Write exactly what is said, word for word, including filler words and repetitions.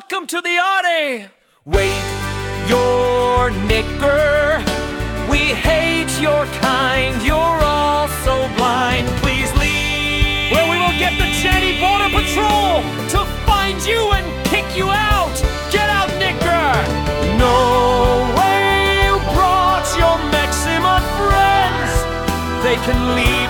welcome to the Audi. Wait, you're Nicker. We hate your kind, you're all so blind. Please leave, where we will get the Jenny Border Patrol to find you and kick you out. Get out, Nicker. No way you brought your Mexima friends. They can leave.